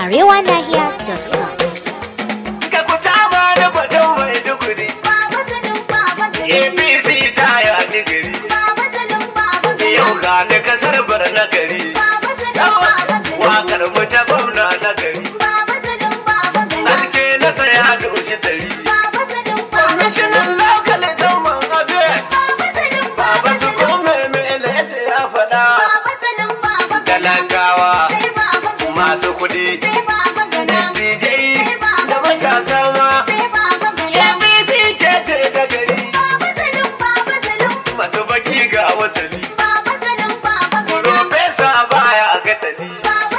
arewanahiya.com. Ka ku taba da fadon mai duguri. APC ta ya digiri. Yau ga ni kasar Barna gari. Wakar mu ta gwamna na gari. Aske na saya doshi dari. Kwamishinan lokal dauman abes. Baba su kome mele ya ce ya faɗa. Talakawa masu kuɗi. Dattijai da matasa ma. APC ke ce ta gari. Masu baki ga wasali. Profesa baya a gatali.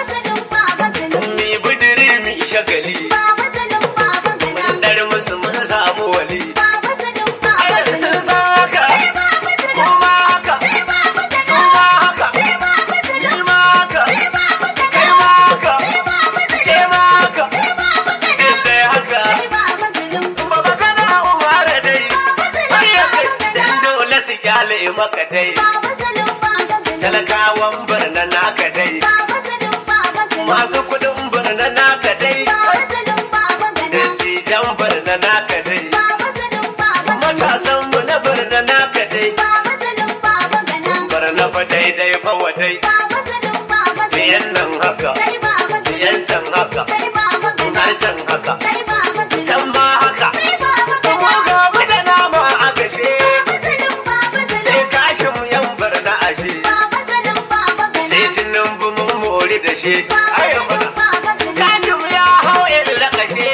Mi budiri mi shagali. Mun dar musu mun samu wali. Sun san haka. Kuma haka. Su ma haka. Ni ma haka. Kai ma haka. Ke ma haka. Dai haka. Baba kana umara dai. Har ya kai dan dole su kyale maka dai. Talakawan Barna naka dai. Masu kudin Barna naka dai. Dattijan Barna naka dai. Matasan mu na Barna naka dai. Barna fa daidai fa wadai. Biyan nan haka. Biyan can haka. Har can haka. Can ma haka. Kuma gaba da nama a gashe. Sai kashin mu yan Barna ashe. Sai Tinubu mun mori da shi. Kashin ya hau in lakashe.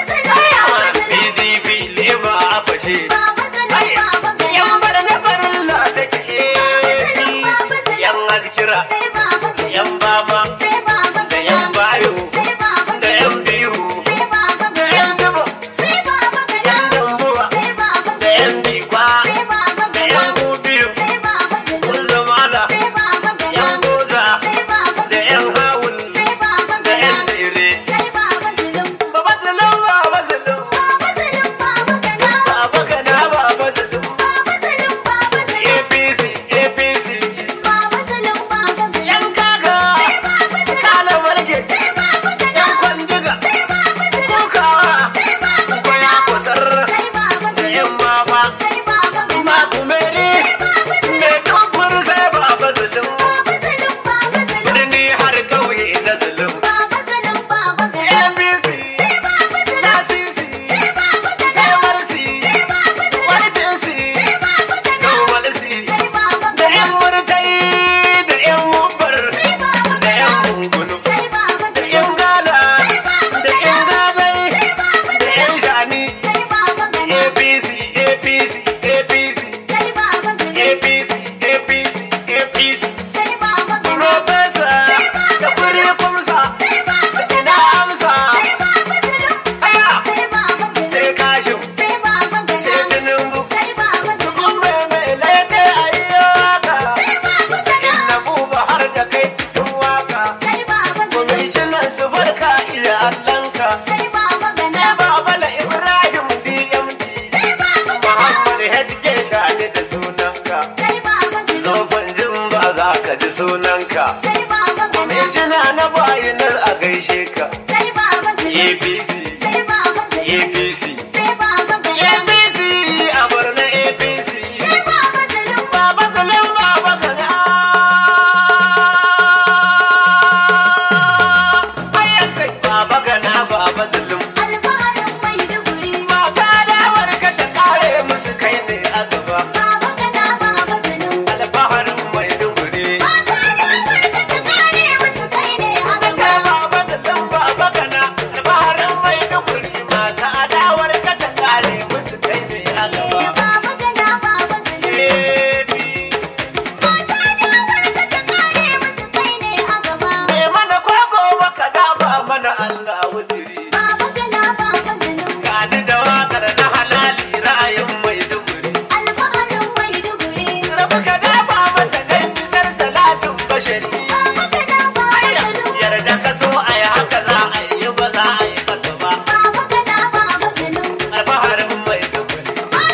PDP lema a fashe. Yan Barna farilla take. Yan azkira. Yan baba. Da yan bayo. Da yan biyu. Da yan jibo. Yan dambuwa. Da yan bikwa. Da yan gubiyu. Kun zamana. Yan goza. Da yan hawul. Da yan dire. Baba Zulum, Baba Zulum. Baba Gana, Baba Zulum. APC, APC. Yan kaga. Kala marge. Yan kwandiga. Kukawa. Kwaya kusar. Da yan baba. Makumeri. Me kafur sai Baba Zulum. Birni har kauye na Zulum. APC. Nasisi. Sai Marsi. Wartinsi. Domalsi. Da yan murtai. Da yan mubar. Da yan mungunu. Da yan gala. Da yan gagai. Da yan shani. APC, APC, APC. APC, APC, APC. Profesa. Da kuri kumsa. Ina amsa. Aya. Sai kashin. Sai Tinubu. Kuma mai laice ayyuka. Inna buba har da kai cikin waka. Kwamishinan su barka iya Allahnka. Sai Babala Ibrahim DMD. Muhammad HK Shani da sunanka. Zofan jin ba za ka ji sunanka. Kwamishina na bayinar a gaishe ka. APC. APC. APC a Barna APC. Baba Zulum, Baba Gana. Bayan kai Baba Gana, Baba Zulum. Masu adawar ka ta kare musu kai ne a gaba. Alfaharin Maiduguri. Sai Baba Zulum, Baba Gana. Alfaharin Maiduguri. Masu adawar ka ta kare musu kai ne a gaba. Mai mana kwakwa baka dafa mana Allah wudiri. Gani da wakar na halali ra'ayin Maiduguri. Rabu ka dafa masa dan bisar salatin bashari. Yarda ka so a yi haka za a yi ba za a yi kasa ba. Alfaharin Maiduguri.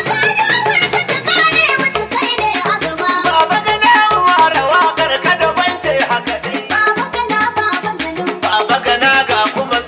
Baba Gana ware wakar ka da bance haka dai. Baba Gana ga kuma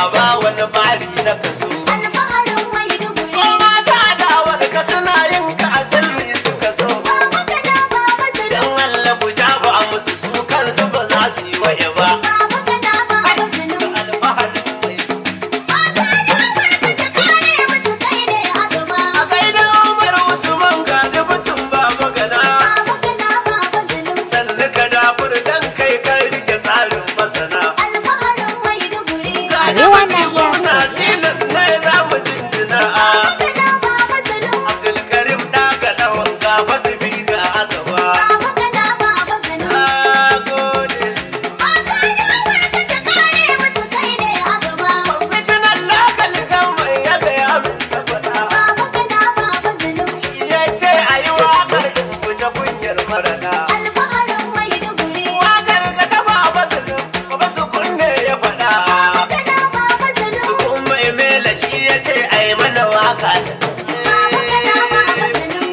ba wani bari na kaso. alfaharin Maiduguri. Kuma sadawar ka suna yin ka a sirri suka so. Baba kana baba zulum. Dan Allah ku jaba musu su kansu ba za su yi waye ba. Baba kana baba zulum. Alfaharin mai Mata da barka ta kare musu kai ne a gaba. a gaida Umar Usman ga dubutun baba gana. Baba kana baba zulum. Sannu ka dafur dan kai kan rike tsarin masana. Alfaharin Maiduguri. Ga Arewa dubuti na gwamna iya tilas ne za mu jinjina. Baba kana baba zulum. Abdulkarim ɗaga ɗawan ga wasu biga a gaba. Baba kana baba zulum. Na gode. Mata da barka ta kare musu kai ne a gaba. Kwamishinan lakal mai ya gaya min ta faɗa. Baba kana baba zulum. Ya ce a yi waƙar in fita kunyar marana. Alfaharin Maiduguri. Waƙar ga ta ba zulum, ba su kunne ya faɗa. Baba kana baba zulum. Su kuma Emela shi ya ce a yi mana waƙa. Baba kana baba zulum.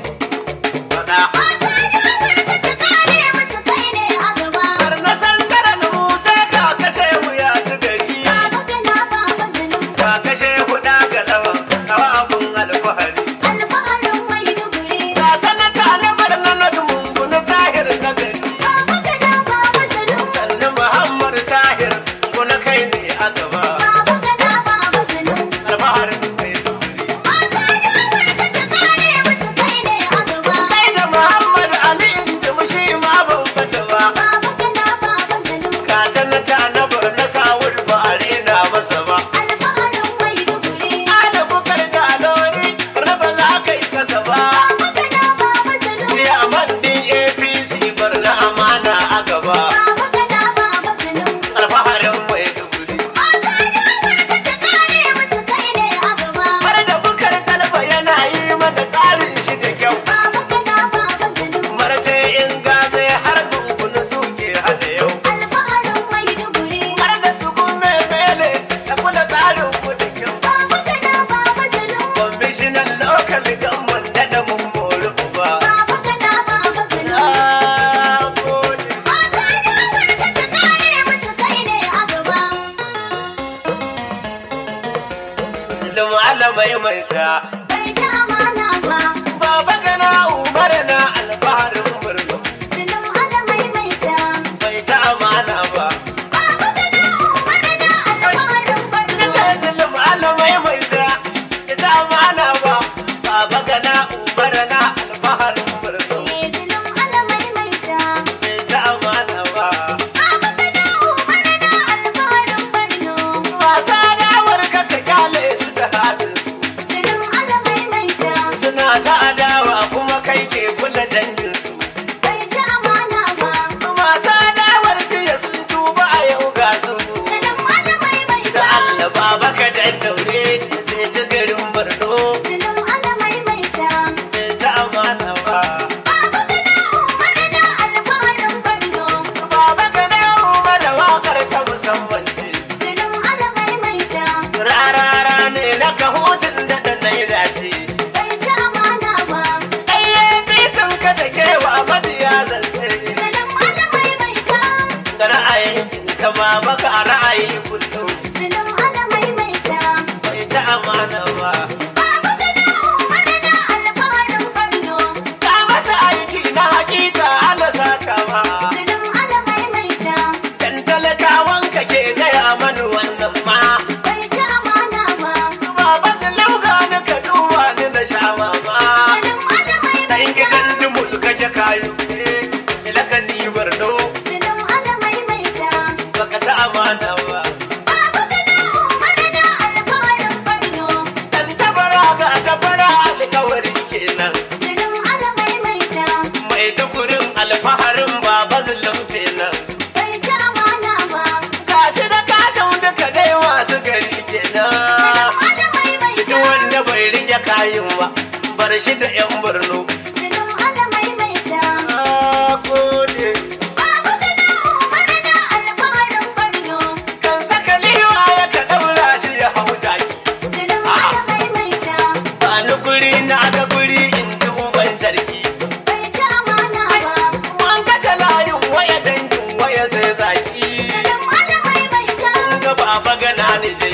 Faɗa. Mata da barka ta kare musu kai ne a gaba. Har na san daren mu sai ka kashe mu ya ci gari. Baba kana baba zulum. Ka kashe kuɗa ga ɗawan, kawa abun alfahari. Alfaharin Maiduguri. Ga sanata na barna na dumungunu tahir na gari. Baba kana baba zulum. Sannu Muhammad tahir kuna kai ne a gaba. Baba kana baba zulum. Alfaharin mai duguri. Mata da barka ta kare musu kai ne a gaba. Kai da Muhammad Ali inda mushi ma ban fata ba. Baba kana baba zulum. Ka sanata na barna sawul ba a rena masa ba. Alfaharin Maiduguri. Ala bukar da alori raba za ka yi kasa ba. Baba kana baba zulum. Ni a mandin APC barna amana a gaba. Baba kana baba zulum. Alfaharin mai duguri. Mata da barka ta kare musu kai ne a gaba. Har da bukar talba yana yi mata tsarin shi da kyau. Baba kana baba zulum. Marte in gaze har dunkunu suke hada yau. Alfaharin Maiduguri. Har da su gume mele da kula tsarin ku da kyau. Baba kana baba zulum. Kwamishinan lokal gamman da da mun mori uba. Baba kana baba zulum. Na gode. Mata da barka ta kare musu kai ne a gaba. Zulum alamai mai ta. Bai ta amana ba. Baba gana umar na alfaharin murnu. Zulum alamai mai ta. Bai ta amana ba. Baba kana umar na alfaharin Na Borno. ce zulum alamai mai ta. Ya ta amana ba. Baba gana umar na alfaharin murnu. Eh, zulum alamai mai ta. Bai ta amana ba. Baba kana umar na alfaharin Borno. Wasa dawar ka ka kyale su da halin su. Zulum alamai mai ta. Suna ta adawa kuma kai ke kula dangin su. Bai ta amana ba. Wasa dawar jiya sun tuba a yau ga su. Zulum alamai mai Da ta. Allah baba ka dan daure zai ci garin Borno. Zulum alamai mai ta. Bai ta amana ba. Baba kana umar na alfaharin Borno. Baba ka ne umar wakar ta musamman ce. Zulum alamai mai ta. Rarara ne na ka hutun da da naira ce. Bai ta amana ba. Ayyafi sun ka da kewa mabiya zance. Zulum alamai mai ta. Da ra'ayin ka ma baka ra'ayi kullum. Zulum alamai mai ta. Bai ta amana ba. Baba kana umar na alfaharin Borno. Ka masa aiki na hakika Allah saka ma. Zulum alamai mai ta. Dan talakawan ka ke gaya mani wannan ma. Bai ta amana ba. Baba su lauga ni ka duba ni na sha mama. Zulum alamai Dan mai ta. gidan dumu ka je kayu. Ilaka ni Borno Zulum alamai mai ta. baka ta amana ba. Baba kana umar na alfaharin Borno. Dan tabara ga tabara alkawari kenan. Zulum alamai mai ta. Mai tukurin alfaharin baba zulum kenan. Bai ta amana ba. Gashi da kashin duka dai masu gari kenan. Zulum alamai mai Duk ta. wanda bai rike kayan ba, bar shi da 'yan Borno. Zulum alamai mai ta. Na gode. Baba kana umar na alfaharin Borno. Kan saka liwa ya ka daura shi ya hau jaki. Zulum alamai mai ta. Ba ni guri na ga guri in ji uban jarki. Bai ta amana ba. An kashe layin waya dangin waya sai zaki. Zulum alamai mai ta. Ga baba gana ni je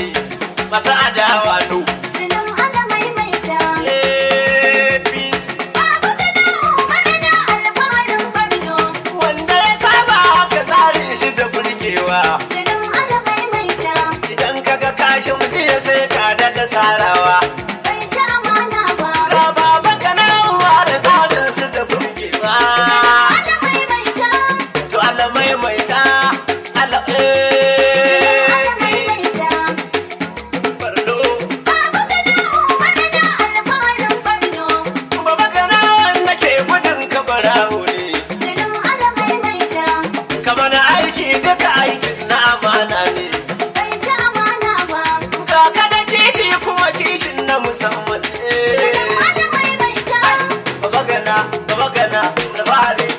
masu adawa no. Zulum ala maimaita. APC Baba gana Umar na alfaharin Borno. wanda ya saba haka tsarin shi da burgewa. Zulum ala maimaita. Idan kaga kashin jiya sai ka da sarawa. Bai ci amana ba. Ga baba kana uwa da tsarin su da burgewa. Ala maimaita. To Allah maimaita, Allah Ala maimaita. Borno. Baba gana Umar na alfaharin Borno. Baba kana wanda ke gudun ka barawo ne. Zulum ala maimaita. Kamar aiki duka aikin na amana ne. Bai ci amana ba. Kaka da kishi kuma kishin na musamman ne. Zulum ala maimaita. Baba gana da fari.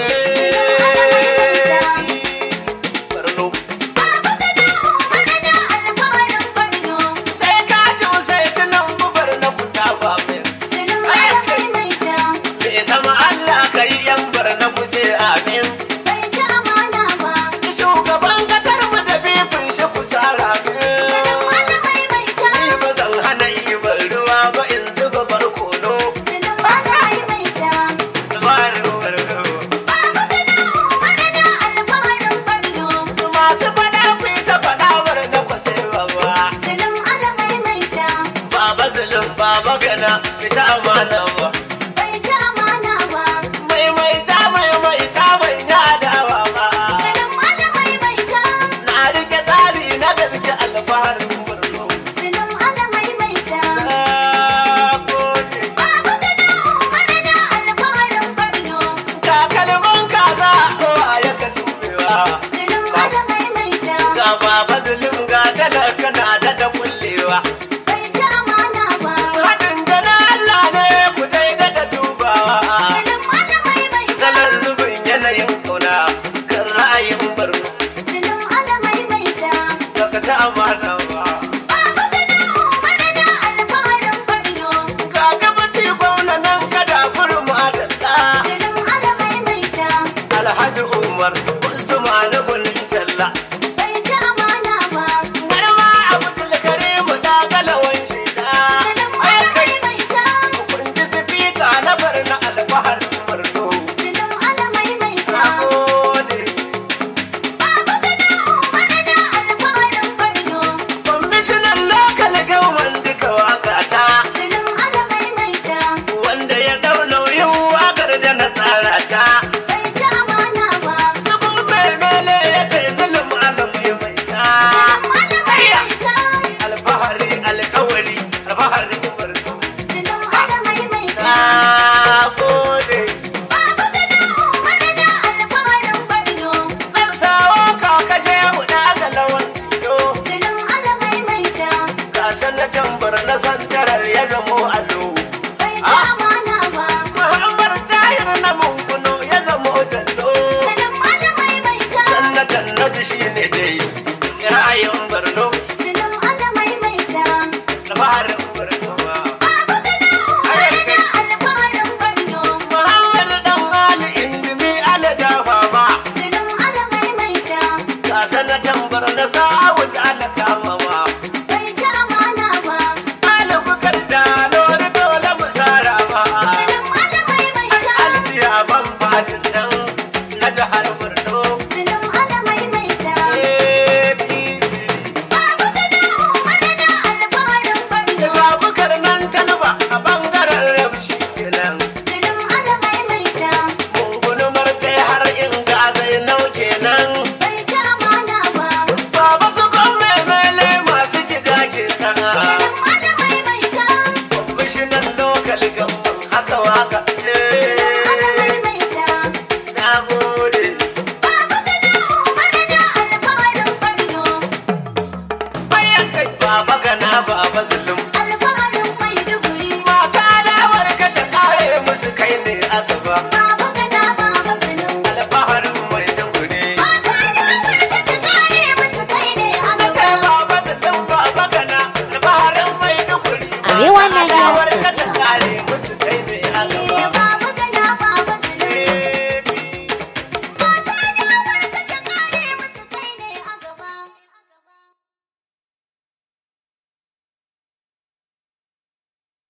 Borno. Baba gana Umar na alfaharin Borno. Sai kashin sai tunan bubar na kuta ba min. Zulum ala maimaita. Bai sama Allah ka yi yan bar na kuje amin. Bai ci amana ba. Shugaban kasar mu da bifin shi kusara Zulum min. ala maimaita. Ni ba zan hana ibar ruwa ba in zuba barkono. Zulum ala maimaita. Dabarar Borno. Baba gana Umar na alfaharin Borno. Masu fada ku yi ta fadawar na kwasai baba. Zulum ala maimaita. Baba zulum baba gana fita amana ba. Bai ci amana ba. Maimaita ban yi adawa ba. Zulum ala maimaita. Na rike tsari na gaske alfaharin Borno. Zulum ala maimaita. Na gode. Baba gana Umar na alfaharin Borno. Takalman kaza kowa ya ka tubewa. Zulum ala maimaita. Ga baba zulum ga talaka na da kullewa. Bai ci amana ba. Haɗin gana Allah ne ku daida da dubawa. Zulum ala maimaita. Salon zubin yanayin kauna kan ra'ayin Borno. Zulum ala maimaita. Daga ta amana ba. Baba gana Umar na alfaharin Borno. Ga gabati gwamna nan kada kurma da ɗa. Zulum ala maimaita. Alhaji Umar Usman Gulin Jalla. Bai ci amana ba. Garma Abdul Karim da galawan shida. Zulum ala maimaita. Kun ji sifika na barna alfaharin Borno. Zulum ala maimaita. Na gode. Baba gana Umar na alfaharin Borno. Kwamishinan lokal gauman duka waka ta. Zulum ala maimaita. Wanda ya dau nauyin wakar da na tsara ta. Bai ci amana ba. Sabon mai mele ya ce zulum alam ya mai ta. Zulum ala maimaita. Alfahari alkawari alfaharin Borno. Zulum ala maimaita. Na gode. Baba gana Umar na alfaharin Borno. Zan sawo ka kashe huɗa ga lawan ido. Zulum ala maimaita. Ga sanatan Borno santarar ya zamo allo. Bai ci amana ba. Muhammad Tahir na munkuno ya zamo jallo. Zulum ala maimaita. Sanatan na shi ne dai ra'ayin Borno. Zulum ala maimaita. Alfaharin Borno ba. Baba gana Umar na alfaharin Borno. Muhammad dan Ali indimi ala dafa ma. Zulum ala maimaita. Ga sanatan Borno sa'awun ala kama ma. Bai ci amana ba. Alubukar da lori dole mu sara ma. Zulum ala maimaita. Aljiya ban fadin nan na jihar Borno. Zulum ala maimaita. APC. Baba gana Umar na alfaharin Borno. Daga bukar nan talba a bangaren rabshi kenan. Zulum ala maimaita. Mungunu marce har in ga zai nau kenan. Bai ci amana ba. Baba su kome mele masu gida kenan. Zulum ala maimaita. Kwamishinan lokal gamban haka waka. Zulum ala maimaita. Na gode. Baba gana Umar na alfaharin Borno. Bayan kai baba gana baba zulum. Alfaharin Maiduguri. Masu adawar ka ta kare musu kai ne a gaba. Baba gana baba zulum. Alfaharin mai dangune. Mata da farka ta kare musu kai ne a Kai gaba. baba zulum baba gana alfaharin mai dangune. Arewa Nigeria